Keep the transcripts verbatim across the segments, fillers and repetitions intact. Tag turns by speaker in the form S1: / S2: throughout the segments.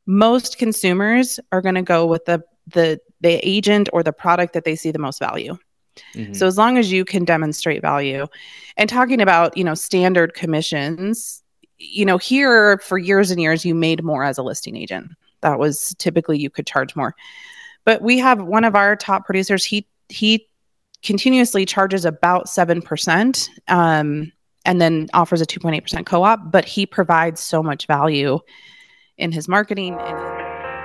S1: most consumers are going to go with the the the agent or the product that they see the most value.
S2: Mm-hmm.
S1: So as long as you can demonstrate value, and talking about, you know, standard commissions, you know, here for years and years, you made more as a listing agent. That was typically you could charge more. But we have one of our top producers, he, he continuously charges about seven percent um, and then offers a two point eight percent co-op, but he provides so much value in his marketing and his-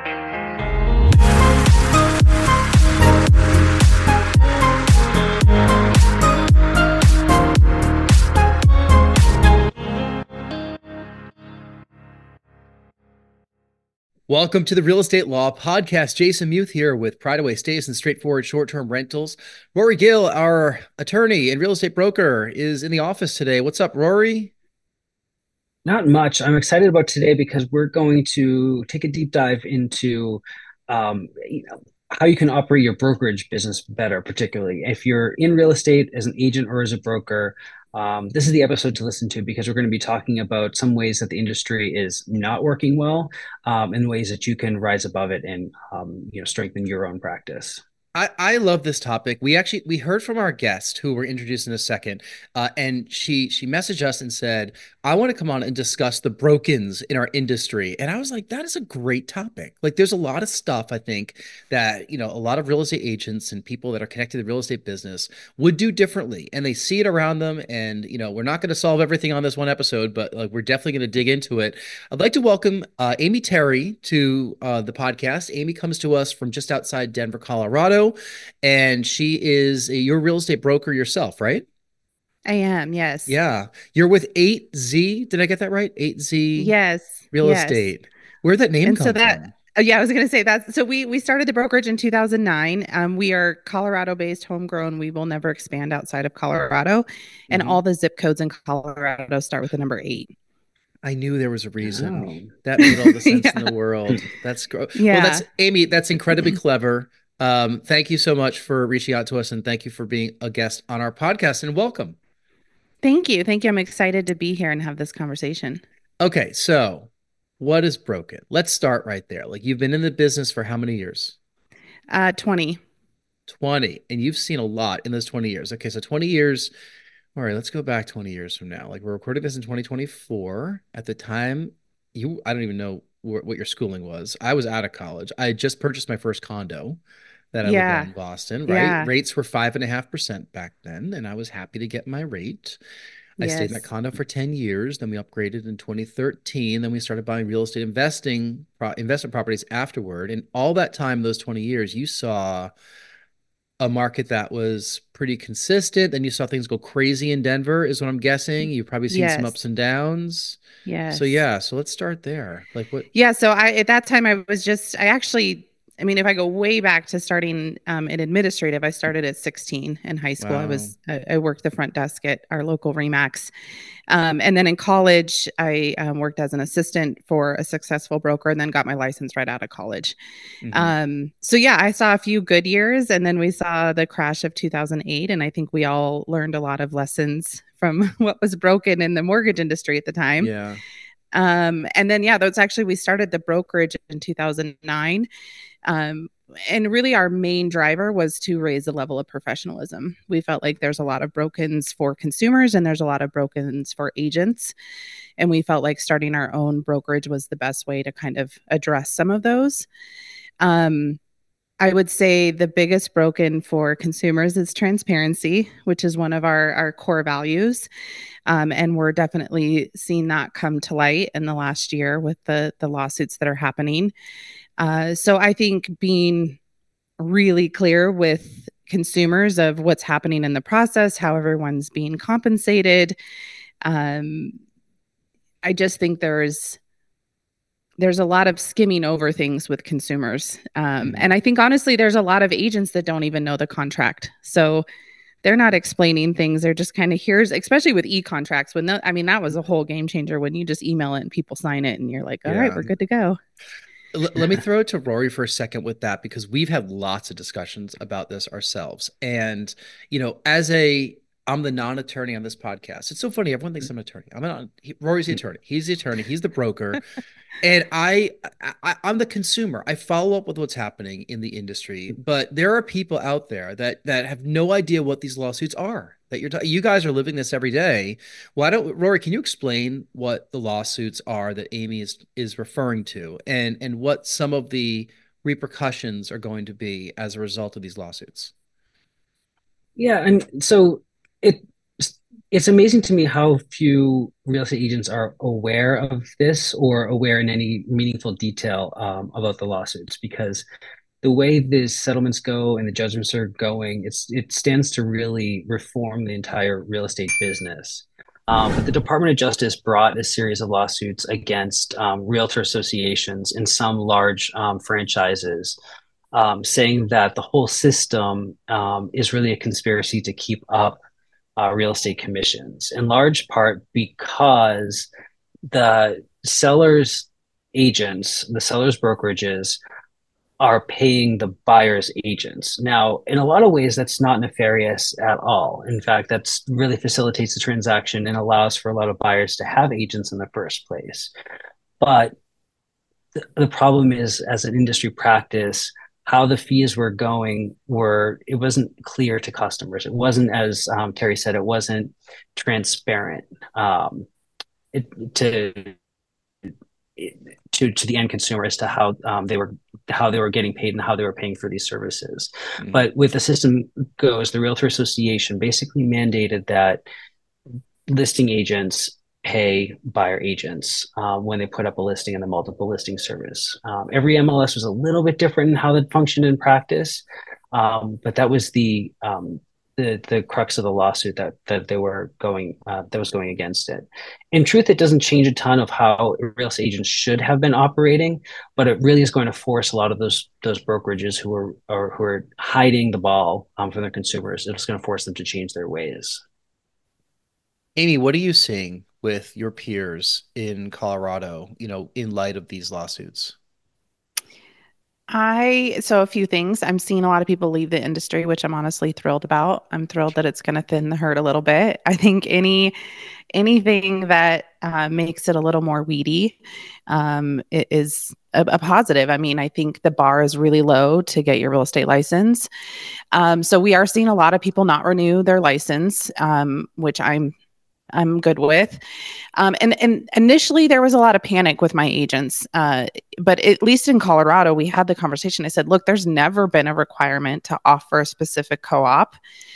S2: Welcome to the Real Estate Law Podcast. Jason Muth here with Pride Away Stays and Straightforward Short-Term Rentals. Rory Gill, our attorney and real estate broker, is in the office today. What's up, Rory?
S3: Not much. I'm excited about today because we're going to take a deep dive into um, you know, how you can operate your brokerage business better, particularly if you're in real estate as an agent or as a broker. Um, this is the episode to listen to because we're going to be talking about some ways that the industry is not working well, um, and ways that you can rise above it and um, you know strengthen your own practice.
S2: I, I love this topic. We actually we heard from our guest who we're introducing in a second, uh, and she she messaged us and said, "I want to come on and discuss the brokens in our industry." And I was like, "That is a great topic." Like, there's a lot of stuff I think that you know a lot of real estate agents and people that are connected to the real estate business would do differently, and they see it around them. And you know, we're not going to solve everything on this one episode, but like we're definitely going to dig into it. I'd like to welcome uh, Amy Terry to uh, the podcast. Amy comes to us from just outside Denver, Colorado. And she is a, you're a real estate broker yourself, right?
S1: I am, yes.
S2: Yeah. You're with eight Z. Did I get that right? eight Z
S1: Yes.
S2: Real
S1: Yes.
S2: Estate. Where'd that name
S1: And
S2: come
S1: so that,
S2: from?
S1: uh, yeah, I was going to say that. So we we started the brokerage in two thousand nine. Um, we are Colorado-based, homegrown. We will never expand outside of Colorado, and
S2: Mhm.
S1: all the zip codes in Colorado start with the number eight.
S2: I knew there was a reason.
S3: Oh.
S2: That made all the sense in
S1: Yeah.
S2: the world. That's gr- well,
S1: Yeah.
S2: that's Amy. That's incredibly clever. Um, thank you so much for reaching out to us, and thank you for being a guest on our podcast. And welcome.
S1: Thank you. Thank you. I'm excited to be here and have this conversation.
S2: Okay, so what is broken? Let's start right there. Like, you've been in the business for how many years?
S1: Uh, twenty.
S2: twenty, and you've seen a lot in those twenty years. Okay, so twenty years. All right, let's go back twenty years from now. Like, we're recording this in twenty twenty-four. At the time, you I don't even know wh- what your schooling was. I was out of college. I had just purchased my first condo that I lived
S1: Yeah.
S2: in in Boston, right?
S1: Yeah.
S2: Rates were five and a half percent back then, and I was happy to get my rate. I stayed in that
S1: Yes.
S2: condo for ten years. Then we upgraded in twenty thirteen. Then we started buying real estate investing, pro- investment properties afterward. And all that time, those twenty years, you saw a market that was pretty consistent. Then you saw things go crazy in Denver, is what I'm guessing. You've probably seen some ups
S1: Yes.
S2: and downs. So
S1: Yes.
S2: yeah, so let's start there. Like what?
S1: Yeah. So I, at that time, I was just, I actually, I mean, if I go way back to starting um, in administrative, I started at sixteen in high school. I
S2: Wow.
S1: was, I, I worked the front desk at our local Remax. Um, and then in college, I um, worked as an assistant for a successful broker and then got my license right out of college.
S2: Mhm.
S1: Um, so yeah, I saw a few good years and then we saw the crash of two thousand eight. And I think we all learned a lot of lessons from what was broken in the mortgage industry at the time.
S2: Yeah.
S1: Um, and then, yeah, that's actually, we started the brokerage in two thousand nine. Um, and really our main driver was to raise the level of professionalism. We felt like there's a lot of brokens for consumers and there's a lot of brokens for agents. And we felt like starting our own brokerage was the best way to kind of address some of those. Um, I would say the biggest broken for consumers is transparency, which is one of our, our core values. Um, and we're definitely seeing that come to light in the last year with the, the lawsuits that are happening. Uh, so I think being really clear with consumers of what's happening in the process, how everyone's being compensated. Um, I just think there's there's a lot of skimming over things with consumers. Um,
S2: Mhm.
S1: and I think honestly, there's a lot of agents that don't even know the contract. So they're not explaining things. They're just kind of here's, especially with e-contracts. When the, I mean, that was a whole game changer when you just email it and people sign it and you're like, all right,
S2: Yeah.
S1: we're good to go.
S2: L- let me throw it to Rory for a second with that, because we've had lots of discussions about this ourselves. And, you know, as a I'm the non-attorney on this podcast. It's so funny. Everyone thinks I'm an attorney. I'm not. He, Rory's the attorney. He's the attorney. He's the broker, and I, I, I'm the consumer. I follow up with what's happening in the industry, but there are people out there that that have no idea what these lawsuits are. That you're, you guys are living this every day. Why don't Rory? Can you explain what the lawsuits are that Amy is is referring to, and and what some of the repercussions are going to be as a result of these lawsuits?
S3: Yeah, and so it it's amazing to me how few real estate agents are aware of this or aware in any meaningful detail um, about the lawsuits, because the way the settlements go and the judgments are going, it's it stands to really reform the entire real estate business. Um, but the Department of Justice brought a series of lawsuits against um, realtor associations and some large um, franchises, um, saying that the whole system um, is really a conspiracy to keep up uh, real estate commissions, in large part because the sellers' agents, the sellers' brokerages, are paying the buyer's agents. Now, in a lot of ways, that's not nefarious at all. In fact, that's really facilitates the transaction and allows for a lot of buyers to have agents in the first place. But th- the problem is, as an industry practice, how the fees were going were it wasn't clear to customers. It wasn't, as um, Terry said, it wasn't transparent um, it, to to to the end consumer as to how um, they were how they were getting paid and how they were paying for these services. Mm-hmm. But with the system goes, the Realtor Association basically mandated that listing agents pay buyer agents um, when they put up a listing in the multiple listing service. Um, every M L S was a little bit different in how that functioned in practice, um, but that was the um, the the crux of the lawsuit that that they were going uh, that was going against it. In truth, it doesn't change a ton of how real estate agents should have been operating, but it really is going to force a lot of those those brokerages who are or who are hiding the ball um, from their consumers. It's going to force them to change their ways.
S2: Amy, what are you seeing with your peers in Colorado, you know, in light of these lawsuits?
S1: I, so a few things. I'm seeing a lot of people leave the industry, which I'm honestly thrilled about. I'm thrilled that it's going to thin the herd a little bit. I think any anything that uh, makes it a little more weedy um, is a, a positive. I mean, I think the bar is really low to get your real estate license. Um, so we are seeing a lot of people not renew their license, um, which I'm I'm good with. Um, and, and initially there was a lot of panic with my agents. Uh, but at least in Colorado, we had the conversation. I said, look, there's never been a requirement to offer a specific co-op.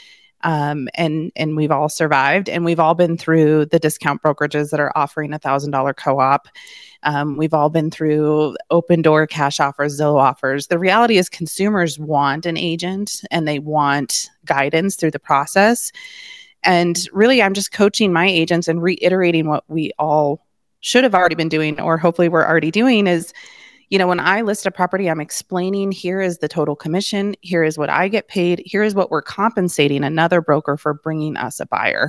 S1: Um, and, and we've all survived, and we've all been through the discount brokerages that are offering a thousand dollar co-op. Um, we've all been through open door cash offers, Zillow offers. The reality is consumers want an agent and they want guidance through the process. And really, I'm just coaching my agents and reiterating what we all should have already been doing, or hopefully we're already doing, is, you know, when I list a property, I'm explaining, here is the total commission. Here is what I get paid. Here is what we're compensating another broker for bringing us a buyer.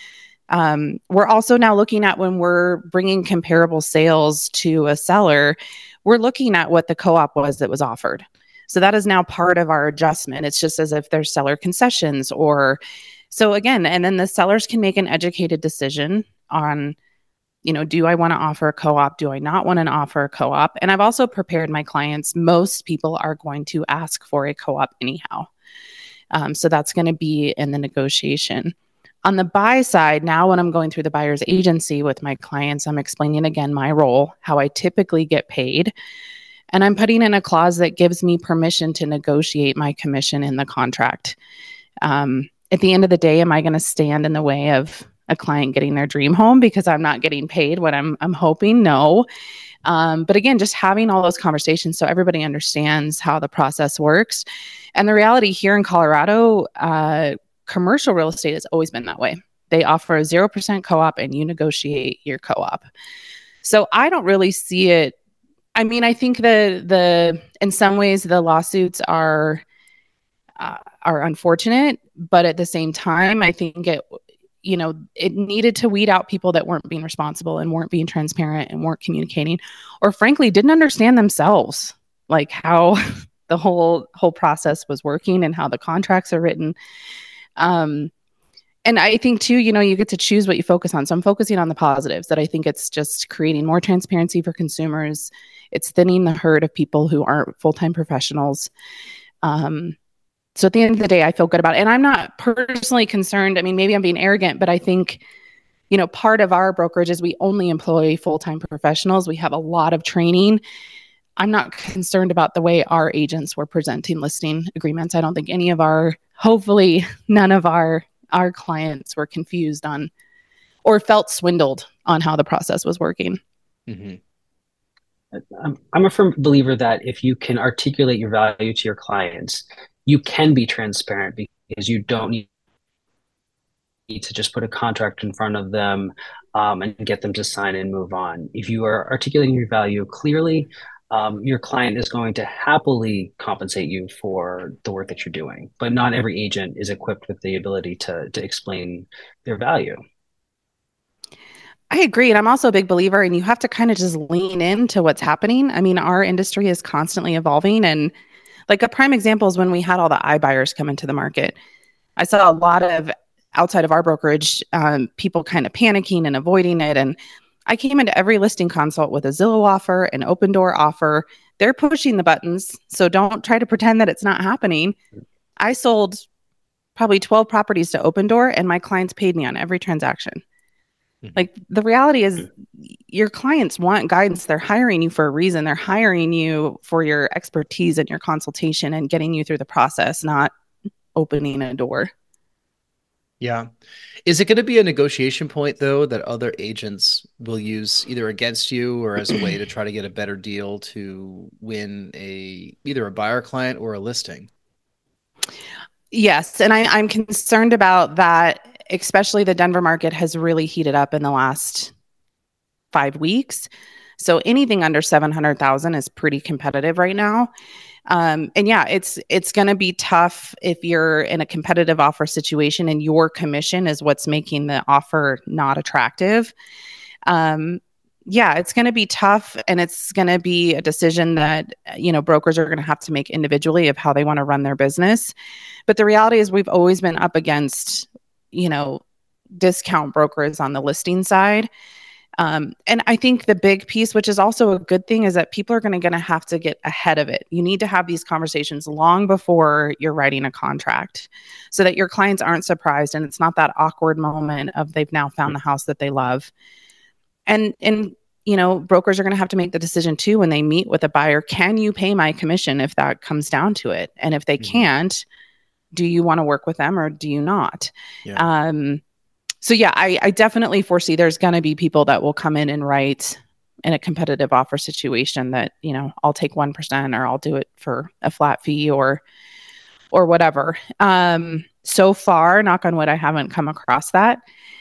S1: Um, we're also now looking at, when we're bringing comparable sales to a seller, we're looking at what the co-op was that was offered. So that is now part of our adjustment. It's just as if there's seller concessions or... So again, and then the sellers can make an educated decision on, you know, do I want to offer a co-op? Do I not want to offer a co-op? And I've also prepared my clients. Most people are going to ask for a co-op anyhow. Um, so that's going to be in the negotiation. On the buy side, now when I'm going through the buyer's agency with my clients, I'm explaining again my role, how I typically get paid. And I'm putting in a clause that gives me permission to negotiate my commission in the contract. Um, At the end of the day, am I going to stand in the way of a client getting their dream home because I'm not getting paid what I'm I'm hoping? No. Um, but again, just having all those conversations so everybody understands how the process works. And the reality here in Colorado, uh, commercial real estate has always been that way. They offer a zero percent co-op and you negotiate your co-op. So I don't really see it. I mean, I think the the in some ways the lawsuits are uh, are unfortunate, but at the same time, I think it, you know, it needed to weed out people that weren't being responsible and weren't being transparent and weren't communicating, or frankly, didn't understand themselves, like how the whole, whole process was working and how the contracts are written. Um, And I think too, you know, you get to choose what you focus on. So I'm focusing on the positives, that I think it's just creating more transparency for consumers. It's thinning the herd of people who aren't full-time professionals. Um, so at the end of the day, I feel good about it. And I'm not personally concerned. I mean, maybe I'm being arrogant, but I think, you know, part of our brokerage is we only employ full-time professionals. We have a lot of training. I'm not concerned about the way our agents were presenting listing agreements. I don't think any of our, hopefully none of our our clients were confused on or felt swindled on how the process was working.
S2: Mm-hmm.
S3: I'm, I'm a firm believer that if you can articulate your value to your clients, you can be transparent because you don't need to just put a contract in front of them um, and get them to sign and move on. If you are articulating your value clearly, um, your client is going to happily compensate you for the work that you're doing. But not every agent is equipped with the ability to to explain their value.
S1: I agree. And I'm also a big believer, and you have to kind of just lean into what's happening. I mean, our industry is constantly evolving. And like a prime example is when we had all the iBuyers come into the market. I saw a lot of outside of our brokerage, um, people kind of panicking and avoiding it. And I came into every listing consult with a Zillow offer, an open door offer. They're pushing the buttons. So don't try to pretend that it's not happening. I sold probably twelve properties to Open Door, and my clients paid me on every transaction.
S2: Mm-hmm.
S1: Like the reality is your clients want guidance. They're hiring you for a reason. They're hiring you for your expertise and your consultation and getting you through the process, not opening a door.
S2: Yeah. Is it going to be a negotiation point, though, that other agents will use either against you or as a way to try to get a better deal to win a either a buyer client or a listing?
S1: Yes. And I, I'm concerned about that, especially the Denver market has really heated up in the last five weeks. So anything under seven hundred thousand is pretty competitive right now. Um, and yeah, it's it's going to be tough if you're in a competitive offer situation and your commission is what's making the offer not attractive. Um, yeah, it's going to be tough, and it's going to be a decision that, you know, brokers are going to have to make individually of how they want to run their business. But the reality is we've always been up against, you know, discount brokers on the listing side. Um, and I think the big piece, which is also a good thing, is that people are going to going to have to get ahead of it. You need to have these conversations long before you're writing a contract, so that your clients aren't surprised and it's not that awkward moment of they've now found the house that they love. And and you know, brokers are going to have to make the decision too when they meet with a buyer. Can you pay my commission if that comes down to it? And if they
S2: Mm-hmm.
S1: can't, do you want to work with them or do you not?
S2: Yeah.
S1: Um, So yeah, I, I definitely foresee there's going to be people that will come in and write in a competitive offer situation that, you know, I'll take one percent or I'll do it for a flat fee or, or whatever. Um, so far, knock on wood, I haven't come across that.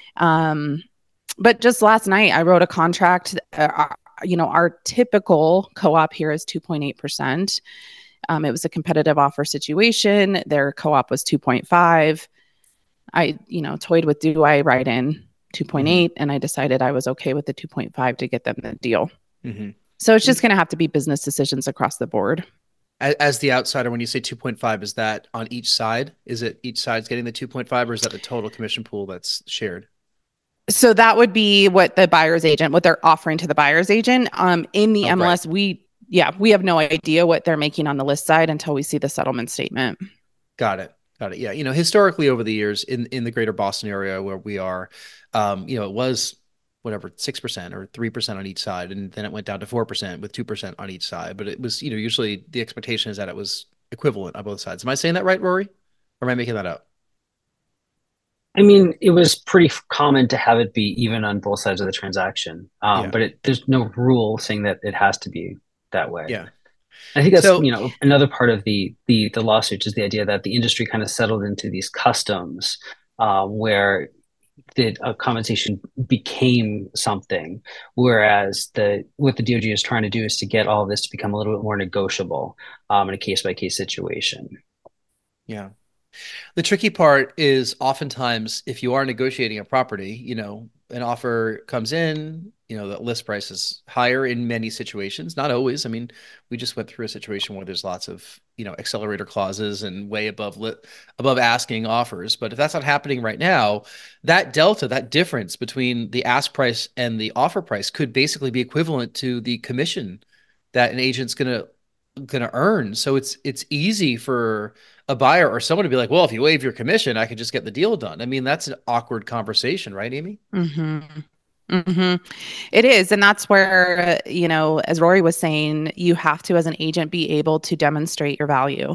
S1: Um, but just last night I wrote a contract. Uh, you know, our typical co-op here is two point eight percent. Um, it was a competitive offer situation. Their co-op was two point five. I, you know, toyed with, do I write in two point eight? Mm-hmm. And I decided I was okay with the two point five to get them the deal. Mm-hmm. So it's just going to have to be business decisions across the board.
S2: As, as the outsider, when you say two point five, is that on each side? Is it each side's getting the two point five, or is that the total commission pool that's shared?
S1: So that would be what the buyer's agent, what they're offering to the buyer's agent. Um, in the oh, M L S, right. we, yeah, we have no idea what they're making on the list side until we see the settlement statement.
S2: Got it. Got it. Yeah. You know, historically over the years in, in the greater Boston area where we are, um, you know, it was whatever, six percent or three percent on each side. And then it went down to four percent with two percent on each side. But it was, you know, usually the expectation is that it was equivalent on both sides. Am I saying that right, Rory? Or am I making that up?
S3: I mean, it was pretty common to have it be even on both sides of the transaction. Um,
S2: yeah.
S3: But it, there's no rule saying that it has to be that way.
S2: Yeah.
S3: I think that's,
S2: so,
S3: you know, another part of the the the lawsuit is the idea that the industry kind of settled into these customs um, where the uh, compensation became something, whereas the what the D O J is trying to do is to get all of this to become a little bit more negotiable um, in a case by case situation.
S2: Yeah. The tricky part is oftentimes if you are negotiating a property, you know, an offer comes in, you know, the list price is higher in many situations, not always. I mean, we just went through a situation where there's lots of, you know, accelerator clauses and way above lit above asking offers. But if that's not happening right now, that delta, that difference between the ask price and the offer price could basically be equivalent to the commission that an agent's gonna gonna earn. So it's it's easy for a buyer or someone to be like, well, if you waive your commission, I could just get the deal done. I mean, that's an awkward conversation, right, Amy?
S1: Mm-hmm. Mm-hmm. It is. And that's where, uh, you know, as Rory was saying, you have to, as an agent, be able to demonstrate your value.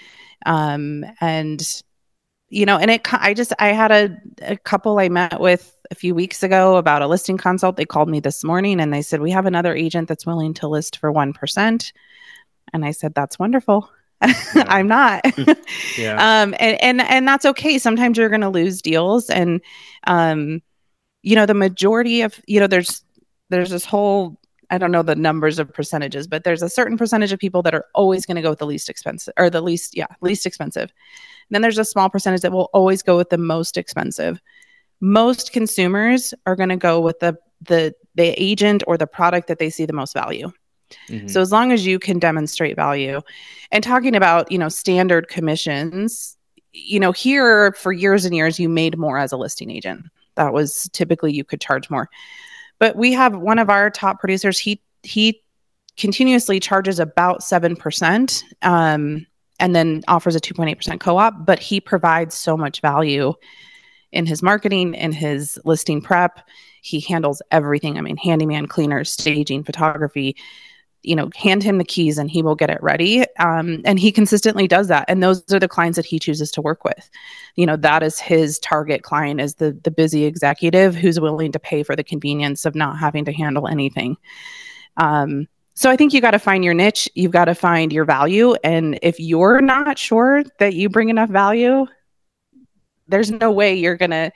S1: Um, and, you know, and it, I just, I had a, a couple I met with a few weeks ago about a listing consult. They called me this morning and they said, we have another agent that's willing to list for one percent. And I said, that's wonderful. Yeah. I'm not. Yeah. Um, and, and, and that's okay. Sometimes you're going to lose deals. And, um, you know, the majority of, you know, there's, there's this whole, I don't know the numbers of percentages, but there's a certain percentage of people that are always going to go with the least expensive or the least, yeah, least expensive. And then there's a small percentage that will always go with the most expensive. Most consumers are going to go with the, the, the agent or the product that they see the most value. Mm-hmm. So as long as you can demonstrate value, and talking about, you know, standard commissions, you know, here for years and years, you made more as a listing agent. That was typically you could charge more. But we have one of our top producers, he he continuously charges about seven percent um, and then offers a two point eight percent co-op, but he provides so much value in his marketing, in his listing prep. He handles everything. I mean, handyman, cleaners, staging, photography, you know, hand him the keys and he will get it ready. Um, and he consistently does that. And those are the clients that he chooses to work with. You know, that is his target client, is the the busy executive who's willing to pay for the convenience of not having to handle anything. Um, so I think you got to find your niche. You've got to find your value. And if you're not sure that you bring enough value, there's no way you're going to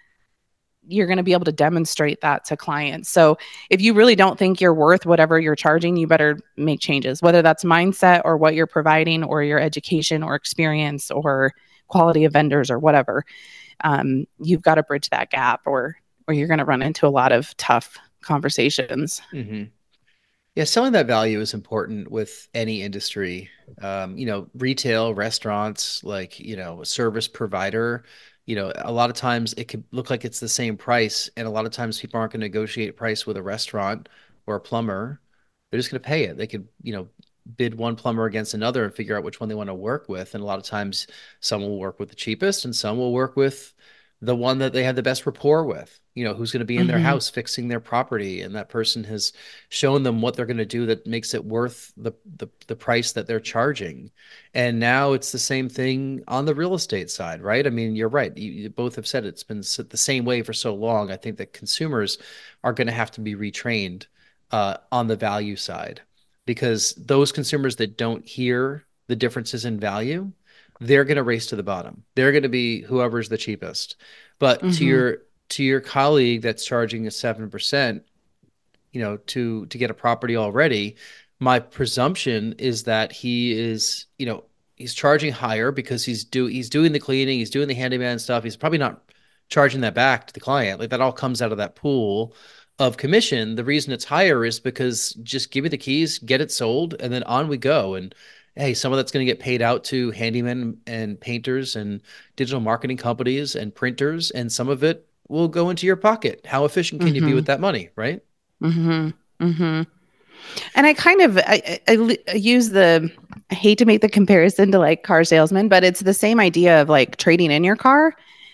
S1: you're going to be able to demonstrate that to clients. So if you really don't think you're worth whatever you're charging, you better make changes, whether that's mindset or what you're providing or your education or experience or quality of vendors or whatever. Um, you've got to bridge that gap or, or you're going to run into a lot of tough conversations.
S2: Mm-hmm. Yeah, selling that value is important with any industry. Um, you know, retail, restaurants, like, you know, a service provider. You know, a lot of times it could look like it's the same price, and a lot of times people aren't going to negotiate price with a restaurant or a plumber. They're just going to pay it. They could, you know, bid one plumber against another and figure out which one they want to work with. And a lot of times some will work with the cheapest and some will work with the one that they have the best rapport with, you know, who's going to be in mm-hmm. their house fixing their property. And that person has shown them what they're going to do that makes it worth the, the, the price that they're charging. And now it's the same thing on the real estate side, right? I mean, you're right. You, you both have said it. It's been the same way for so long. I think that consumers are going to have to be retrained uh, on the value side, because those consumers that don't hear the differences in value, they're going to race to the bottom. They're going to be whoever's the cheapest. But mm-hmm. to your to your colleague that's charging a seven percent, you know, to to get a property already, my presumption is that he is, you know, he's charging higher because he's do he's doing the cleaning, he's doing the handyman stuff. He's probably not charging that back to the client. Like, that all comes out of that pool of commission. The reason it's higher is because just give me the keys, get it sold, and then on we go. And hey, some of that's going to get paid out to handymen and painters and digital marketing companies and printers, and some of it will go into your pocket. How efficient can mm-hmm. you be with that money, right?
S1: Mm-hmm. Mm-hmm. And I kind of I, I, I use the I hate to make the comparison to like car salesmen, but it's the same idea of like trading in your car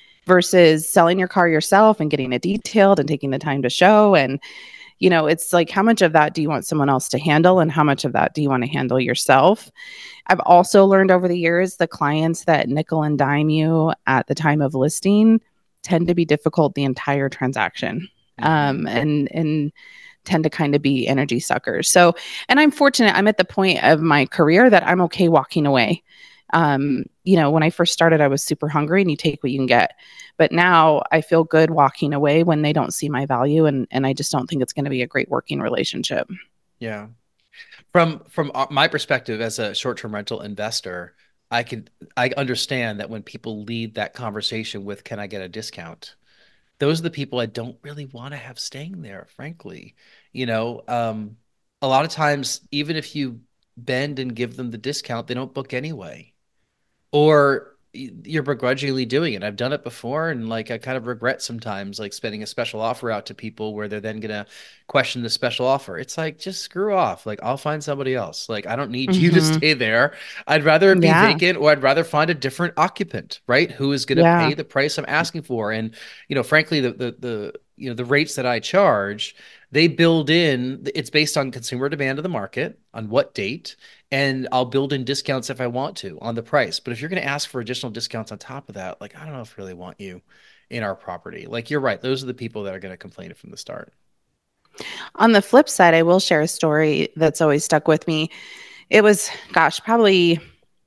S1: versus selling your car yourself and getting it detailed and taking the time to show. And you know, it's like, how much of that do you want someone else to handle and how much of that do you want to handle yourself? I've also learned over the years, the clients that nickel and dime you at the time of listing tend to be difficult the entire transaction, um, and, and tend to kind of be energy suckers. So, and I'm fortunate, I'm at the point of my career that I'm okay walking away. Um, you know, when I first started, I was super hungry and you take what you can get. But now I feel good walking away when they don't see my value. And, and I just don't think it's going to be a great working relationship.
S2: Yeah. From, from my perspective as a short-term rental investor, I could, I understand that when people lead that conversation with, can I get a discount? those are the people I don't really want to have staying there, frankly. You know, um, a lot of times, even if you bend and give them the discount, they don't book anyway. Or you're begrudgingly doing it. I've done it before, and like I kind of regret sometimes like spending a special offer out to people where they're then gonna question the special offer. It's like, just screw off. Like, I'll find somebody else. Like, I don't need you to
S1: Mm-hmm.
S2: stay there. I'd rather it be
S1: Yeah.
S2: vacant, or I'd rather find a different occupant, right? Who is gonna
S1: Yeah.
S2: pay the price I'm asking for. And you know, frankly, the the the you know, the rates that I charge, they build in, it's based on consumer demand of the market, on what date, and I'll build in discounts if I want to on the price. But if you're going to ask for additional discounts on top of that, like, I don't know if I really want you in our property. Like, you're right. Those are the people that are going to complain from the start.
S1: On the flip side, I will share a story that's always stuck with me. It was, gosh, probably,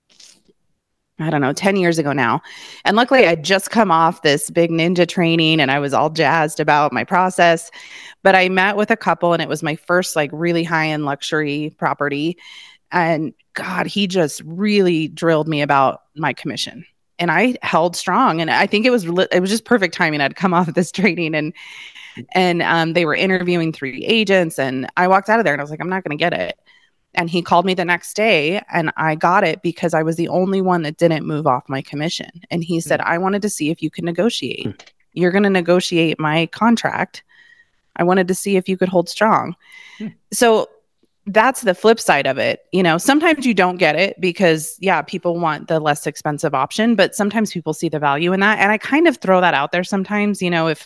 S1: I don't know, ten years ago now. And luckily, I'd just come off this big ninja training and I was all jazzed about my process. But I met with a couple and it was my first like really high end luxury property. And God, he just really drilled me about my commission. And I held strong. And I think it was it was just perfect timing. I'd come off of this training and and um, they were interviewing three agents. And I walked out of there and I was like, I'm not going to get it. And he called me the next day and I got it because I was the only one that didn't move off my commission. And he said, I wanted to see if you could negotiate. You're going to negotiate my contract. I wanted to see if you could hold strong. Hmm. So that's the flip side of it. You know, sometimes you don't get it because, yeah, people want the less expensive option, but sometimes people see the value in that. And I kind of throw that out there sometimes. You know, if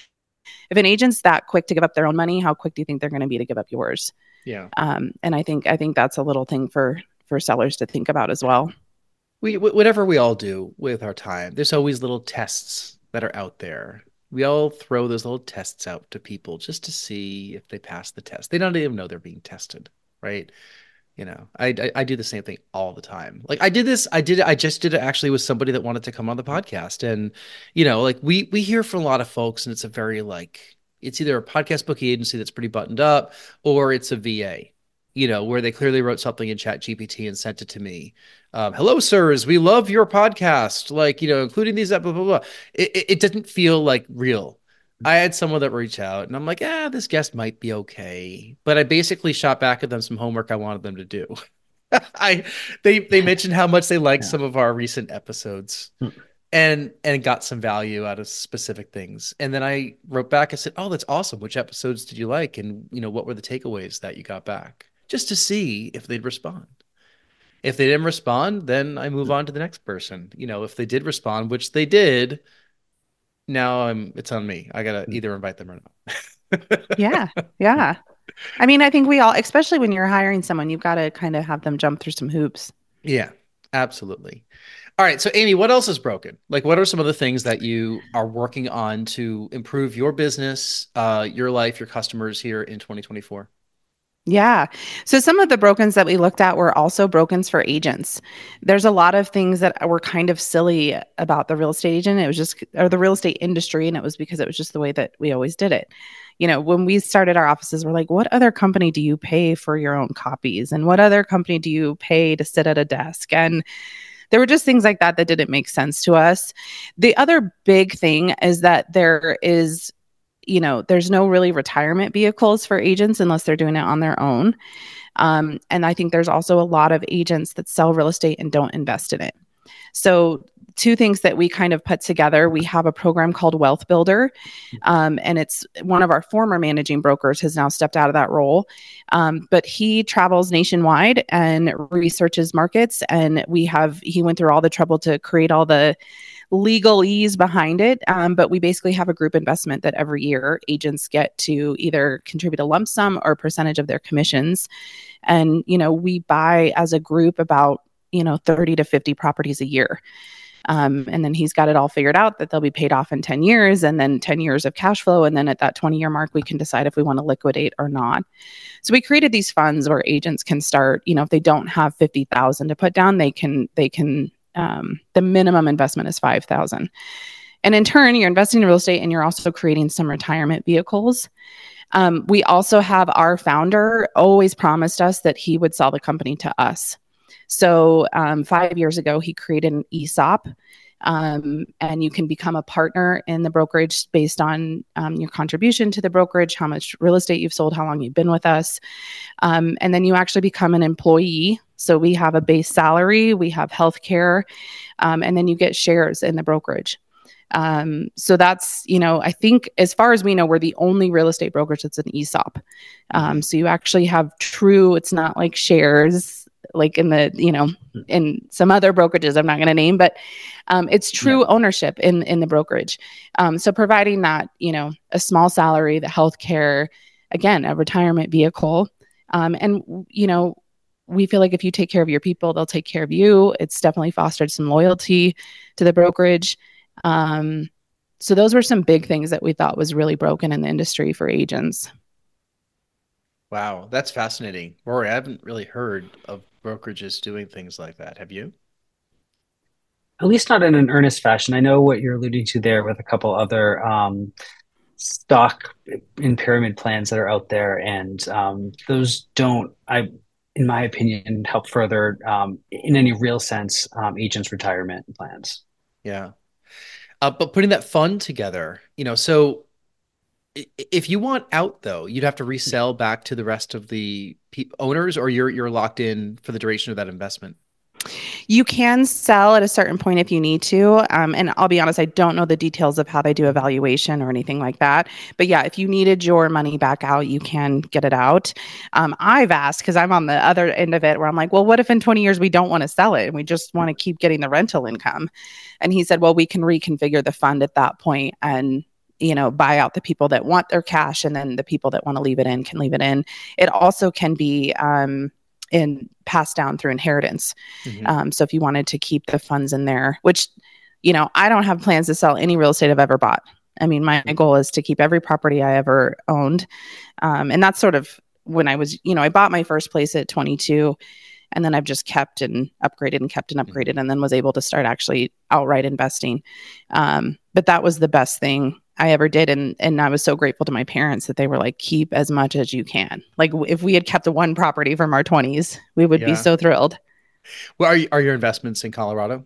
S1: if an agent's that quick to give up their own money, how quick do you think they're going to be to give up yours?
S2: Yeah.
S1: Um, and I think I think that's a little thing for for sellers to think about as well.
S2: We whatever we all do with our time, there's always little tests that are out there. We all throw those little tests out to people just to see if they pass the test. They don't even know they're being tested, right? You know, I, I I do the same thing all the time. Like I did this, I did I just did it actually with somebody that wanted to come on the podcast, and you know, like we we hear from a lot of folks, and it's a very like it's either a podcast booking agency that's pretty buttoned up, or it's a V A, you know, where they clearly wrote something in Chat G P T and sent it to me. Um, Hello, sirs, we love your podcast, like you know, including these blah blah blah. It it, it didn't feel like real. I had someone that reached out and I'm like, ah, this guest might be okay. But I basically shot back at them some homework I wanted them to do. I they they mentioned how much they liked yeah. some of our recent episodes hmm. and and got some value out of specific things. And then I wrote back, I said, oh, that's awesome. Which episodes did you like? And you know, what were the takeaways that you got back? Just to see if they'd respond. If they didn't respond, then I move on to the next person. You know, if they did respond, which they did, now I'm it's on me. I gotta either invite them or not.
S1: yeah. Yeah. I mean, I think we all, especially when you're hiring someone, you've got to kind of have them jump through some hoops.
S2: Yeah, absolutely. All right. So Amy, what else is broken? Like, what are some of the things that you are working on to improve your business, uh, your life, your customers here in twenty twenty-four?
S1: Yeah. So some of the brokens that we looked at were also brokens for agents. There's a lot of things that were kind of silly about the real estate agent. It was just, or the real estate industry. And it was because it was just the way that we always did it. You know, when we started our offices, we're like, what other company do you pay for your own copies? And what other company do you pay to sit at a desk? And there were just things like that that didn't make sense to us. The other big thing is that there is you know, there's no really retirement vehicles for agents unless they're doing it on their own. Um, and I think there's also a lot of agents that sell real estate and don't invest in it. So two things that we kind of put together, we have a program called Wealth Builder. Um, and it's one of our former managing brokers has now stepped out of that role. Um, but he travels nationwide and researches markets. And we have, he went through all the trouble to create all the legalese behind it. Um, but we basically have a group investment that every year agents get to either contribute a lump sum or a percentage of their commissions. And, you know, we buy as a group about, you know, thirty to fifty properties a year. Um, and then he's got it all figured out that they'll be paid off in ten years and then ten years of cash flow. And then at that twenty year mark, we can decide if we want to liquidate or not. So we created these funds where agents can start, you know, if they don't have fifty thousand to put down, they can, they can, um, the minimum investment is five thousand. And in turn, you're investing in real estate and you're also creating some retirement vehicles. Um, we also have our founder always promised us that he would sell the company to us. So um, five years ago, he created an E S O P Um, and you can become a partner in the brokerage based on um, your contribution to the brokerage, how much real estate you've sold, how long you've been with us. Um, and then you actually become an employee. So we have a base salary, we have healthcare, um, and then you get shares in the brokerage. Um, so that's, you know, I think as far as we know, we're the only real estate brokerage that's an E S O P. Um, so you actually have true, it's not like shares, like in the, you know, in some other brokerages I'm not going to name, but um, it's true yeah. ownership in, in the brokerage. Um, so providing that, you know, a small salary, the healthcare, again, a retirement vehicle. Um, and, you know, we feel like if you take care of your people, they'll take care of you. It's definitely fostered some loyalty to the brokerage. Um, so those were some big things that we thought was really broken in the industry for agents.
S2: Wow, that's fascinating. Rory, I haven't really heard of brokerages doing things like that. Have you?
S3: At least not in an earnest fashion. I know what you're alluding to there with a couple other um, stock and pyramid plans that are out there, and um, those don't, I, in my opinion, help further, um, in any real sense, um, agents' retirement plans.
S2: Yeah. Uh, but putting that fund together, you know, so if you want out though, you'd have to resell back to the rest of the pe- owners, or you're you're locked in for the duration of that investment.
S1: You can sell at a certain point if you need to. Um, and I'll be honest, I don't know the details of how they do evaluation or anything like that. But yeah, if you needed your money back out, you can get it out. Um, I've asked, because I'm on the other end of it, where I'm like, well, what if in twenty years we don't want to sell it and we just want to keep getting the rental income? And he said, well, we can reconfigure the fund at that point and, you know, buy out the people that want their cash, and then the people that want to leave it in can leave it in. It also can be, um, in passed down through inheritance. Mm-hmm. Um, so if you wanted to keep the funds in there, which, you know, I don't have plans to sell any real estate I've ever bought. I mean, my, my goal is to keep every property I ever owned. Um, and that's sort of when I was, you know, I bought my first place at twenty-two, and then I've just kept and upgraded and kept and upgraded, mm-hmm. and then was able to start actually outright investing. Um, but that was the best thing I ever did. And and I was so grateful to my parents that they were like, keep as much as you can. Like if we had kept the one property from our twenties, we would yeah. be so thrilled.
S2: Well, are, you, are your investments in Colorado?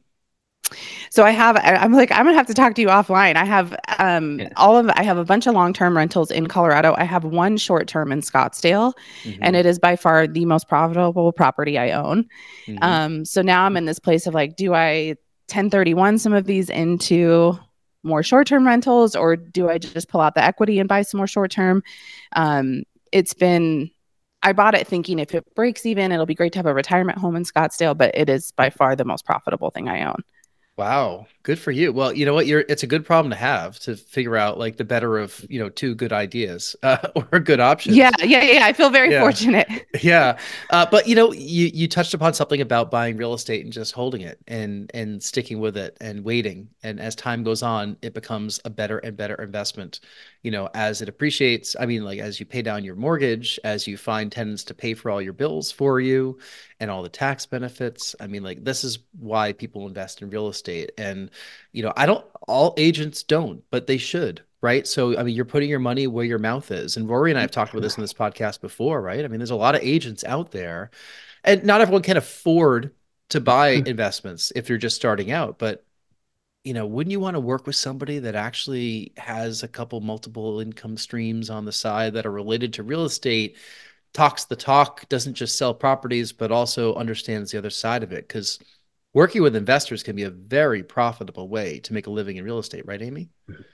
S1: So I have, I'm like, I'm gonna have to talk to you offline. I have um, yeah. all of, I have a bunch of long-term rentals in Colorado. I have one short-term in Scottsdale, mm-hmm. and it is by far the most profitable property I own. Mm-hmm. Um, so now I'm in this place of like, do I ten thirty-one some of these into more short-term rentals, or do I just pull out the equity and buy some more short-term? Um, it's been, I bought it thinking if it breaks even, it'll be great to have a retirement home in Scottsdale, but it is by far the most profitable thing I own.
S2: Wow. Good for you. Well, you know what? You're, it's a good problem to have, to figure out like the better of, you know, two good ideas uh, or good options.
S1: Yeah. Yeah. Yeah. I feel very
S2: yeah.
S1: fortunate.
S2: Yeah. Uh, but you know, you, you touched upon something about buying real estate and just holding it and, and sticking with it and waiting. And as time goes on, it becomes a better and better investment, you know, as it appreciates. I mean, like as you pay down your mortgage, as you find tenants to pay for all your bills for you and all the tax benefits. I mean, like this is why people invest in real estate. And, you know, I don't, all agents don't, but they should, right? So, I mean, you're putting your money where your mouth is. And Rory and I have talked about this in this podcast before, right? I mean, there's a lot of agents out there, and not everyone can afford to buy investments if you're just starting out. But, you know, wouldn't you want to work with somebody that actually has a couple multiple income streams on the side that are related to real estate, talks the talk, doesn't just sell properties, but also understands the other side of it? Because working with investors can be a very profitable way to make a living in real estate, right, Amy?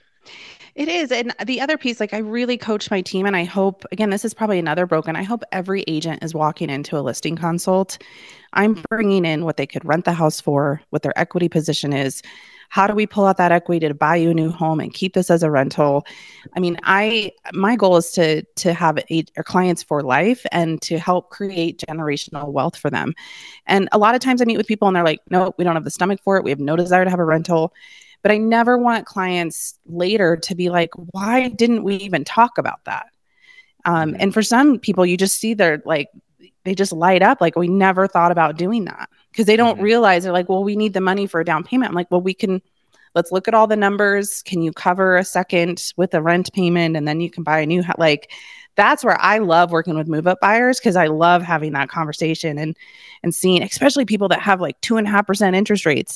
S1: It is. And the other piece, like I really coach my team, and I hope, again, this is probably another broken, I hope every agent is walking into a listing consult. I'm bringing in what they could rent the house for, what their equity position is. How do we pull out that equity to buy you a new home and keep this as a rental? I mean, I my goal is to to have a, our clients for life and to help create generational wealth for them. And a lot of times I meet with people and they're like, no, we don't have the stomach for it. We have no desire to have a rental. But I never want clients later to be like, why didn't we even talk about that? Um, mm-hmm. And for some people, you just see they're like, they just light up like, we never thought about doing that, because they don't mm-hmm. realize, they're like, well, we need the money for a down payment. I'm like, well, we can, let's look at all the numbers. Can you cover a second with a rent payment? And then you can buy a new house. Like, that's where I love working with move up buyers, because I love having that conversation and, and seeing, especially people that have like two and a half percent interest rates.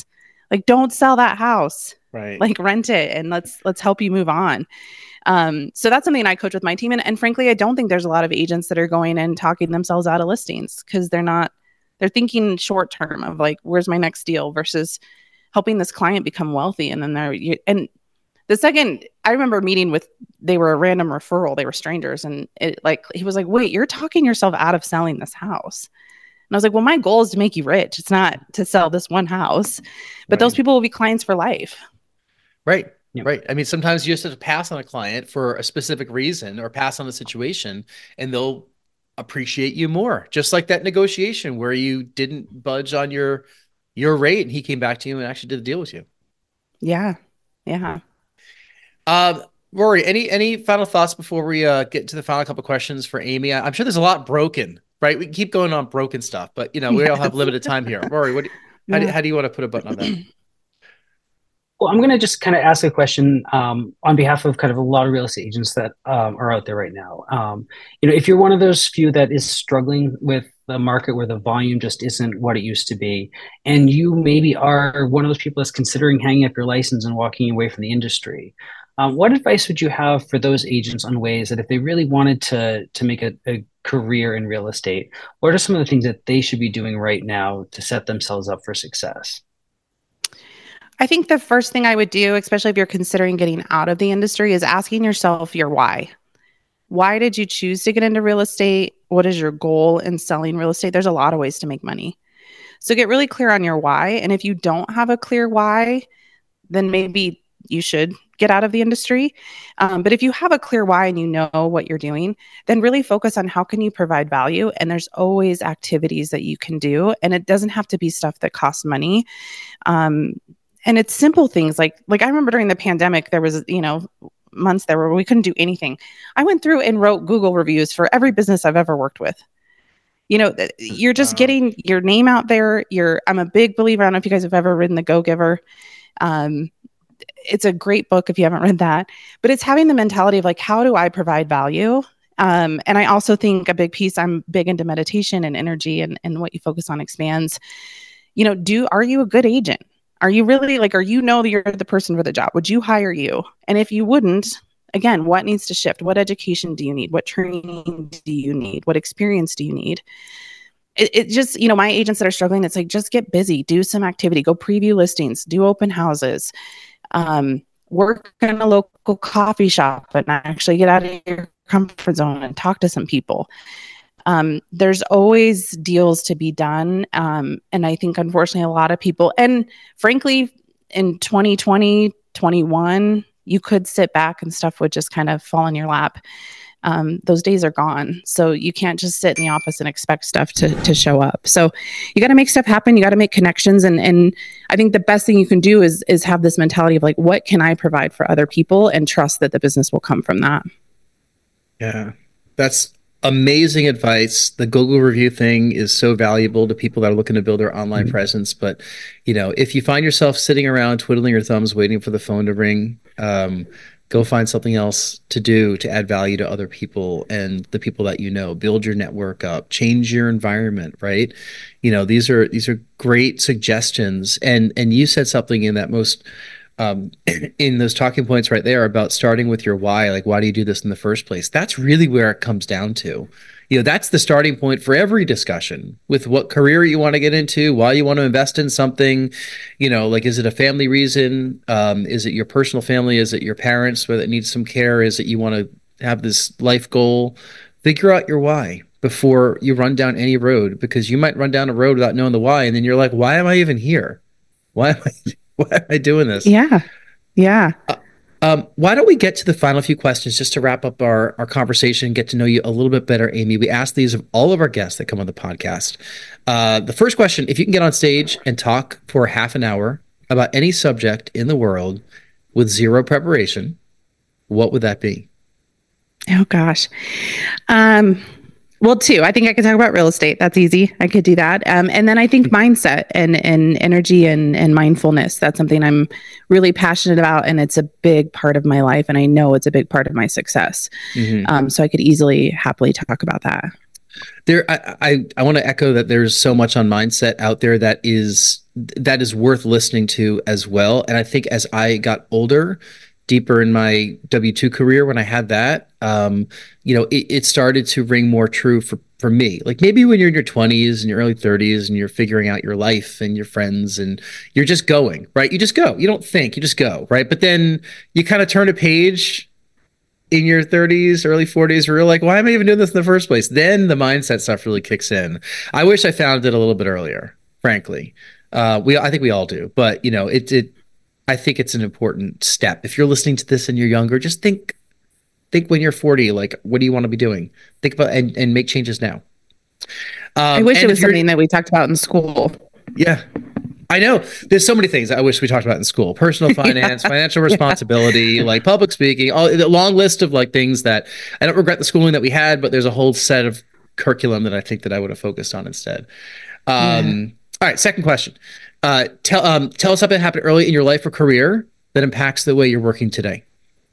S1: Like, don't sell that house.
S2: Right.
S1: Like, rent it and let's let's help you move on. Um, so that's something I coach with my team. And, and frankly, I don't think there's a lot of agents that are going and talking themselves out of listings because they're not, they're thinking short term of like, where's my next deal versus helping this client become wealthy. And then they're, you, and the second, I remember meeting with, they were a random referral, they were strangers. And it like, he was like, wait, you're talking yourself out of selling this house. And I was like, well, my goal is to make you rich. It's not to sell this one house, but
S2: Right.
S1: those people will be clients for life.
S2: Right.
S3: Yeah.
S2: Right. I mean, sometimes you just have to pass on a client for a specific reason or pass on the situation and they'll appreciate you more. Just like that negotiation where you didn't budge on your, your rate and he came back to you and actually did the deal with you.
S1: Yeah. Yeah.
S2: Um, Rory, any, any final thoughts before we uh, get to the final couple of questions for Amy? I, I'm sure there's a lot broken, right? We can keep going on broken stuff, but you know, we
S1: Yes.
S2: all have limited time here. Rory, what, how,
S1: Yeah.
S2: do, how do you want to put a button on that?
S3: Well, I'm going to just kind of ask a question um, on behalf of kind of a lot of real estate agents that um, are out there right now. Um, you know, if you're one of those few that is struggling with the market where the volume just isn't what it used to be, and you maybe are one of those people that's considering hanging up your license and walking away from the industry, um, what advice would you have for those agents on ways that if they really wanted to to make a, a career in real estate, what are some of the things that they should be doing right now to set themselves up for success?
S1: I think the first thing I would do, especially if you're considering getting out of the industry, is asking yourself your why. Why did you choose to get into real estate? What is your goal in selling real estate? There's a lot of ways to make money. So get really clear on your why. And if you don't have a clear why, then maybe you should get out of the industry. Um, but if you have a clear why and you know what you're doing, then really focus on how can you provide value. And there's always activities that you can do. And it doesn't have to be stuff that costs money. Um, And it's simple things like, like I remember during the pandemic, there was, you know, months there where we couldn't do anything. I went through and wrote Google reviews for every business I've ever worked with. You know, you're just
S2: Wow.
S1: getting your name out there. You're, I'm a big believer. I don't know if you guys have ever written The Go-Giver. Um, it's a great book if you haven't read that, but it's having the mentality of like, how do I provide value? Um, and I also think a big piece, I'm big into meditation and energy and, and what you focus on expands. You know, do, are you a good agent? Are you really like, are you know that you're the person for the job? Would you hire you? And if you wouldn't, again, what needs to shift? What education do you need? What training do you need? What experience do you need? It, it just, you know, my agents that are struggling, it's like, just get busy, do some activity, go preview listings, do open houses, um, work in a local coffee shop and actually get out of your comfort zone and talk to some people. Um, there's always deals to be done. Um, and I think, unfortunately, a lot of people, and frankly, in twenty twenty, twenty-one, you could sit back and stuff would just kind of fall in your lap. Um, those days are gone. So you can't just sit in the office and expect stuff to, to show up. So you got to make stuff happen. You got to make connections. And, and I think the best thing you can do is, is have this mentality of like, what can I provide for other people, and trust that the business will come from that.
S2: Yeah, that's amazing advice. The Google review thing is so valuable to people that are looking to build their online mm-hmm. presence. But, you know, if you find yourself sitting around twiddling your thumbs, waiting for the phone to ring, um, go find something else to do to add value to other people and the people that you know. Build your network up, change your environment, right? You know, these are these are great suggestions. And and you said something in that most Um, in those talking points right there about starting with your why, like, why do you do this in the first place? That's really where it comes down to. You know, that's the starting point for every discussion with what career you want to get into, why you want to invest in something. You know, like, is it a family reason? Um, is it your personal family? Is it your parents where it needs some care? Is it you want to have this life goal? Figure out your why before you run down any road, because you might run down a road without knowing the why. And then you're like, why am I even here? Why am I Why am I doing this?
S1: Yeah. Yeah.
S2: Uh, um, why don't we get to the final few questions just to wrap up our, our conversation and get to know you a little bit better, Amy? We ask these of all of our guests that come on the podcast. Uh, the first question, if you can get on stage and talk for half an hour about any subject in the world with zero preparation, what would that be?
S1: Oh, gosh. Um, Well, two, I think I could talk about real estate. That's easy. I could do that. Um, and then I think mindset and, and energy and, and mindfulness. That's something I'm really passionate about. And it's a big part of my life. And I know it's a big part of my success. Mm-hmm. Um, so I could easily, happily talk about that.
S2: There, I, I, I want to echo that there's so much on mindset out there that is that is worth listening to as well. And I think as I got older, deeper in my W two career, when I had that, um, you know, it, it started to ring more true for for me. Like maybe when you're in your twenties and your early thirties and you're figuring out your life and your friends and you're just going, right? You just go. You don't think, you just go, right? But then you kind of turn a page in your thirties, early forties, where you're like, why am I even doing this in the first place? Then the mindset stuff really kicks in. I wish I found it a little bit earlier, frankly. Uh, we, I think we all do, but you know, it, it, I think it's an important step. If you're listening to this and you're younger, just think, think when you're forty, like, what do you want to be doing? Think about and, and make changes now. Um,
S1: I wish it was something that we talked about in school.
S2: Yeah. I know there's so many things I wish we talked about in school: personal finance, yeah. financial responsibility, yeah. like public speaking, all the long list of like things that I don't regret the schooling that we had, but there's a whole set of curriculum that I think that I would have focused on instead. Um, yeah. All right. Second question. Uh, tell, um, tell us something that happened early in your life or career that impacts the way you're working today.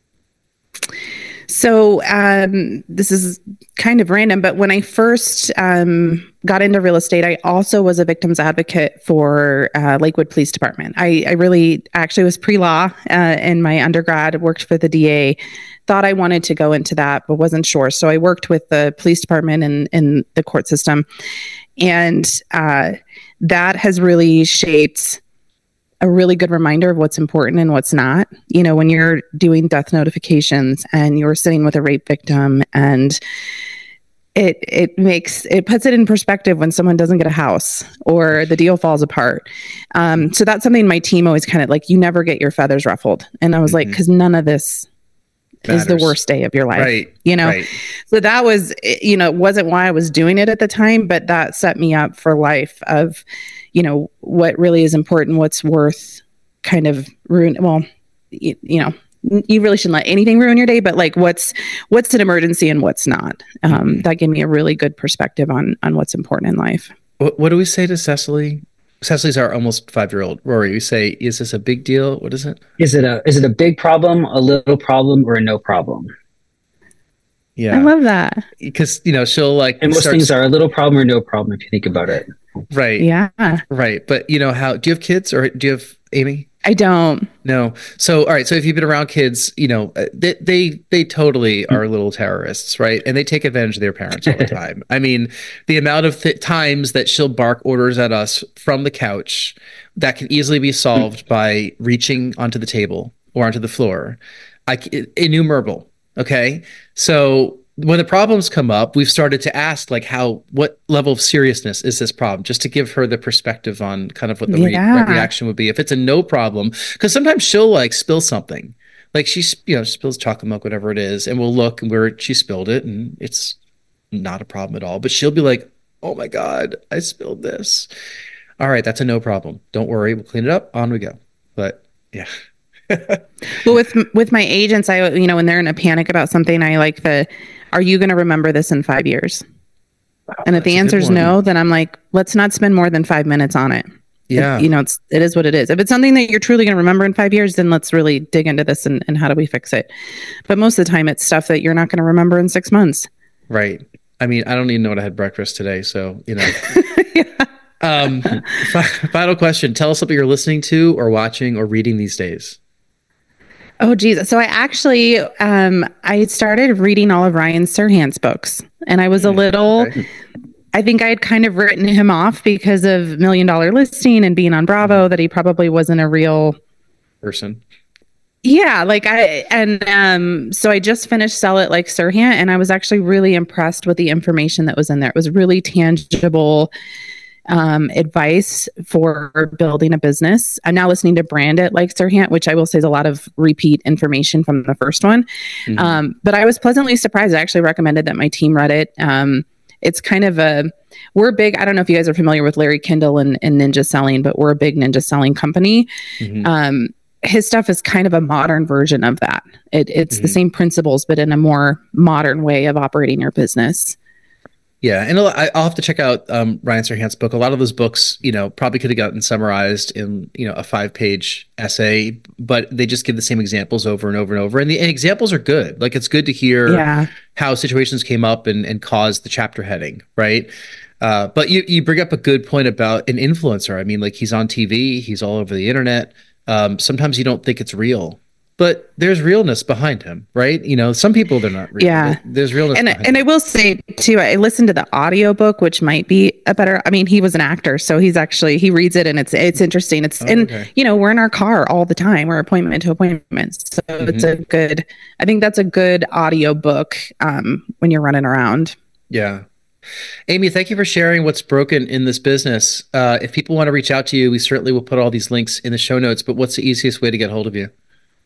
S1: So um, this is kind of random, but when I first um, got into real estate, I also was a victims advocate for uh, Lakewood Police Department. I, I really actually was pre-law uh, in my undergrad, worked for the D A, thought I wanted to go into that, but wasn't sure. So I worked with the police department and in the court system. And uh, that has really shaped a really good reminder of what's important and what's not. You know, when you're doing death notifications and you're sitting with a rape victim, and it it makes it puts it in perspective when someone doesn't get a house or the deal falls apart. Um, so that's something my team always kind of like, you never get your feathers ruffled. And I was mm-hmm. like, because none of this Matters. Is the worst day of your life,
S2: right?
S1: You know,
S2: right.
S1: So that was, you know, it wasn't why I was doing it at the time, but that set me up for life of, you know, what really is important, what's worth kind of ruin. Well, you, you know, you really shouldn't let anything ruin your day, but like what's, what's an emergency and what's not. Um, mm-hmm. That gave me a really good perspective on, on what's important in life.
S2: What, what do we say to Cecily? Cecily's our almost five-year-old. Rory, we say, is this a big deal? What is it?
S3: Is it a is it a big problem, a little problem, or a no problem?
S2: Yeah.
S1: I love that.
S2: Because, you know, she'll like...
S3: And most start... things are a little problem or no problem if you think about it.
S2: Right.
S1: Yeah.
S2: Right. But, you know, how... Do you have kids or do you have Amy?
S1: I don't.
S2: No. So, all right. So if you've been around kids, you know, they, they, they totally are little terrorists, right? And they take advantage of their parents all the time. I mean, the amount of th- times that she'll bark orders at us from the couch that can easily be solved by reaching onto the table or onto the floor, I, innumerable. Okay. So when the problems come up, we've started to ask like how, what level of seriousness is this problem? Just to give her the perspective on kind of what the
S1: yeah.
S2: re- reaction would be. If it's a no problem, because sometimes she'll like spill something, like she, you know, spills chocolate milk, whatever it is. And we'll look where she spilled it and it's not a problem at all. But she'll be like, oh my God, I spilled this. All right. That's a no problem. Don't worry. We'll clean it up. On we go. But yeah.
S1: Well, with, with my agents, I, you know, when they're in a panic about something, I like the, are you going to remember this in five years? Wow, and if the answer is no, then I'm like, let's not spend more than five minutes on it.
S2: Yeah.
S1: If, you know, it's, it is what it is. If it's something that you're truly going to remember in five years, then let's really dig into this and, and how do we fix it? But most of the time it's stuff that you're not going to remember in six months.
S2: Right. I mean, I don't even know what I had breakfast today. So, you know, yeah. um, f- final question. Tell us something you're listening to or watching or reading these days.
S1: Oh, geez. So I actually, um, I started reading all of Ryan Serhant's books, and I was a little, okay. I think I had kind of written him off because of Million Dollar Listing and being on Bravo, that he probably wasn't a real
S2: person.
S1: Yeah. Like I, and, um, so I just finished Sell It Like Serhant, and I was actually really impressed with the information that was in there. It was really tangible Um, advice for building a business. I'm now listening to Brand It Like Serhant, which I will say is a lot of repeat information from the first one. Mm-hmm. Um, but I was pleasantly surprised. I actually recommended that my team read it. Um, it's kind of a, we're big, I don't know if you guys are familiar with Larry Kindle and, and Ninja Selling, but we're a big Ninja Selling company. Mm-hmm. Um, his stuff is kind of a modern version of that. It, it's mm-hmm. the same principles, but in a more modern way of operating your business.
S2: Yeah, and I- I'll have to check out um, Ryan Serhant's book. A lot of those books, you know, probably could have gotten summarized in, you know, a five-page essay, but they just give the same examples over and over and over. And the and examples are good. Like, it's good to hear
S1: Yeah.
S2: how situations came up and, and caused the chapter heading, right? Uh, but you you bring up a good point about an influencer. I mean, like, he's on T V, he's all over the internet. Um, sometimes you don't think it's real, but there's realness behind him, right? You know, some people, they're not real.
S1: Yeah.
S2: But there's realness
S1: And
S2: behind
S1: and
S2: him.
S1: I will say too, I listened to the audiobook, which might be a better, I mean, he was an actor, so he's actually, he reads it and it's it's interesting. It's
S2: Oh,
S1: and
S2: okay.
S1: you know, we're in our car all the time. We're appointment to appointment. So it's
S2: Mm-hmm.
S1: a good, I think that's a good audiobook um when you're running around.
S2: Yeah. Amy, thank you for sharing what's broken in this business. Uh, if people want to reach out to you, we certainly will put all these links in the show notes, but what's the easiest way to get hold of you?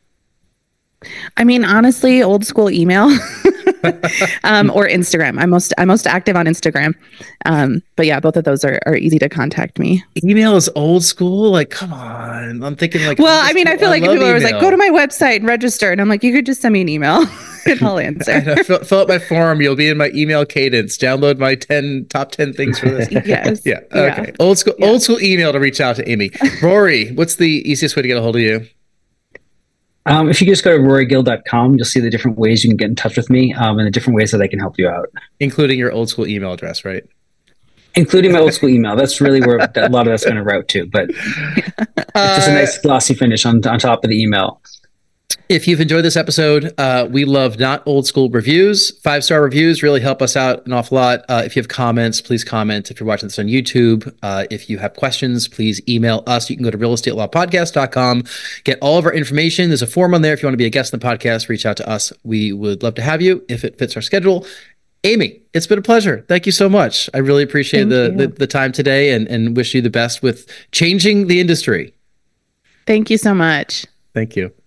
S1: I mean, honestly, old school email um, or Instagram. I'm most I'm most active on Instagram. Um, but yeah, both of those are, are easy to contact me.
S2: Email is old school. Like, come on. I'm thinking like,
S1: Well,
S2: old
S1: I mean, I
S2: school.
S1: feel like
S2: love
S1: people are always like,
S2: email.
S1: go to my website and register. And I'm like, you could just send me an email and I'll
S2: I
S1: answer.
S2: know, fill, fill out my form. You'll be in my email cadence. Download my ten top ten things for this.
S1: Yes.
S2: Yeah.
S1: Yeah.
S2: Okay. Old school.
S1: Yeah.
S2: Old school email to reach out to Amy. Rory, what's the easiest way to get a hold of you?
S3: Um, if you just go to rory gill dot com, you'll see the different ways you can get in touch with me um, and the different ways that I can help you out,
S2: Including your old school email address, right?
S3: including my old school email. That's really where a lot of that's going to route to, but it's just a
S2: Uh,
S3: nice glossy finish on, on top of the email.
S2: If you've enjoyed this episode, uh, we love not old school reviews. Five star reviews really help us out an awful lot. Uh, if you have comments, please comment. If you're watching this on YouTube, uh, if you have questions, please email us. You can go to real estate law podcast dot com, get all of our information. There's a form on there. If you want to be a guest on the podcast, reach out to us. We would love to have you if it fits our schedule. Amy, it's been a pleasure. Thank you so much. I really appreciate the,
S1: Thank you.
S2: the the time today and, and wish you the best with changing the industry.
S1: Thank you so much.
S2: Thank you.